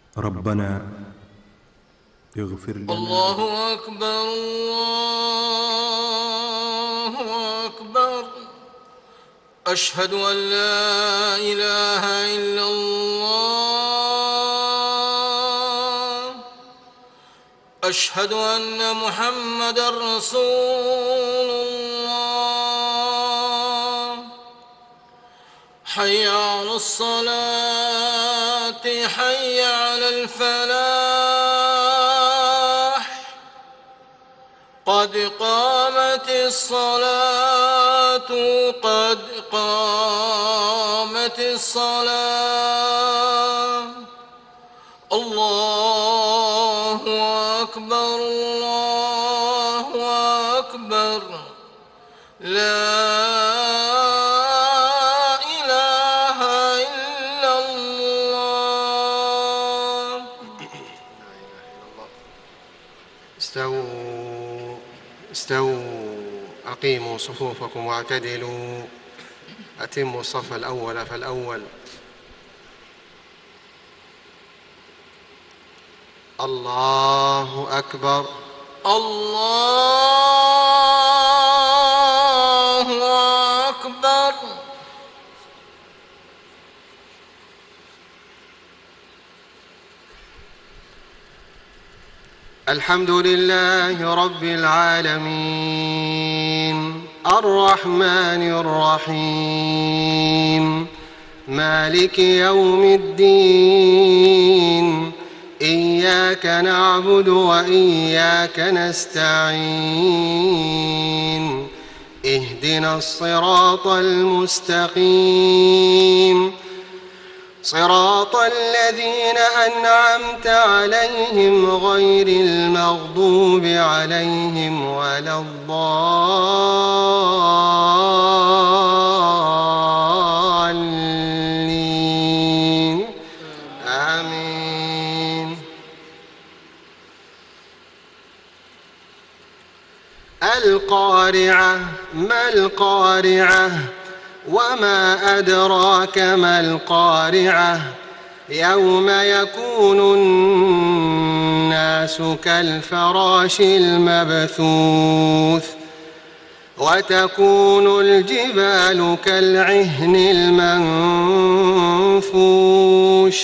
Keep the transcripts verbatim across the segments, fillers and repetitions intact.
ربنا اغفر لنا. الله أكبر الله أكبر. أشهد أن لا إله إلا الله. أشهد أن محمدًا رسول الله. حي على الصلاة حي على الفلاح. قد قامت الصلاة قد قامت الصلاة. الله أكبر الله أكبر. لا إله إلا الله. استووا استووا أقيموا صفوفكم واعتدلوا. أتموا الصف الأول فالأول. الله أكبر الله أكبر. الحمد لله رب العالمين الرحمن الرحيم مالك يوم الدين. إياك نعبد وإياك نستعين. اهدنا الصراط المستقيم صراط الذين أنعمت عليهم غير المغضوب عليهم ولا الضالين. آمين. القارعة ما القارعة وما أدراك ما القارعة. يوم يكون الناس كالفراش المبثوث وتكون الجبال كالعهن المنفوش.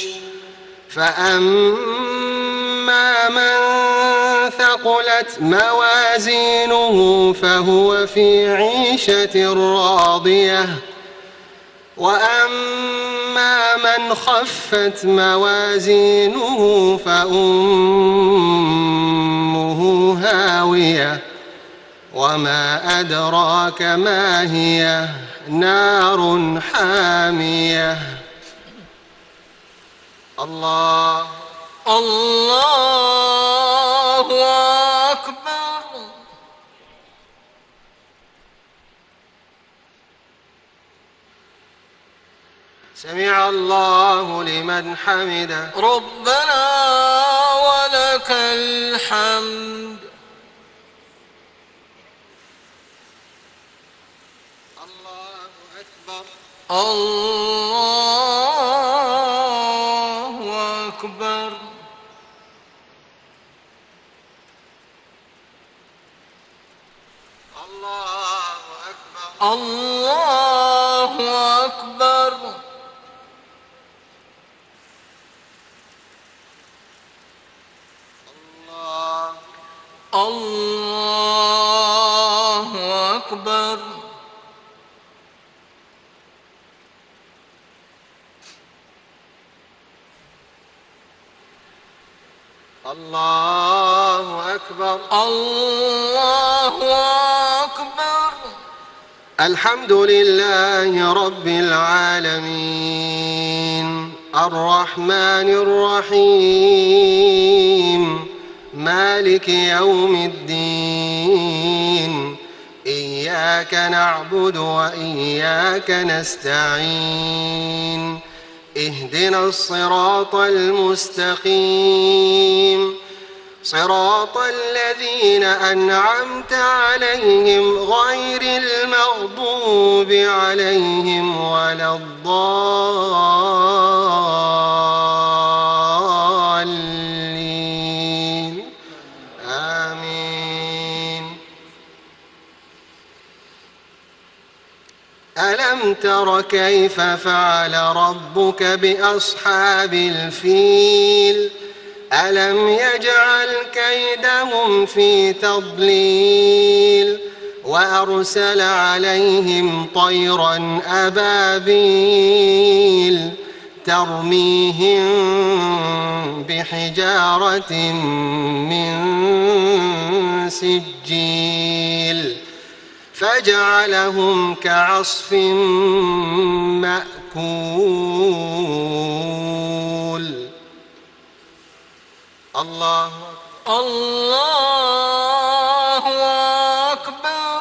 فأما من ثقلت موازينه فهو في عيشة راضية. وأما من خفت موازينه فأمه هاوية. وما أدراك ما هي نار حامية. الله الله أكبر. سمع الله لمن حمده. ربنا ولك الحمد. الله أكبر الله أكبر. الله أكبر الله أكبر. الله أكبر. الله أكبر الله أكبر. الحمد لله رب العالمين الرحمن الرحيم مالك يوم الدين. إياك نعبد وإياك نستعين. اهدنا الصراط المستقيم صراط الذين أنعمت عليهم غير المغضوب عليهم ولا الضالين. ألم تر كيف فعل ربك بأصحاب الفيل ألم يجعل كيدهم في تضليل وأرسل عليهم طيرا أبابيل ترميهم بحجارة من سجيل فجعلهم كعصف مأكول. الله الله أكبر.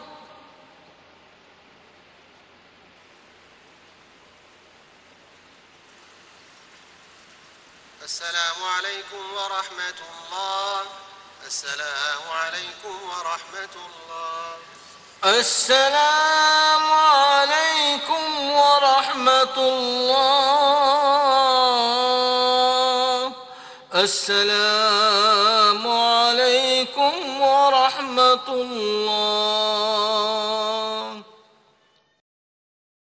السلام عليكم ورحمة الله. السلام عليكم ورحمة الله. السلام عليكم ورحمة الله. السلام عليكم ورحمة الله.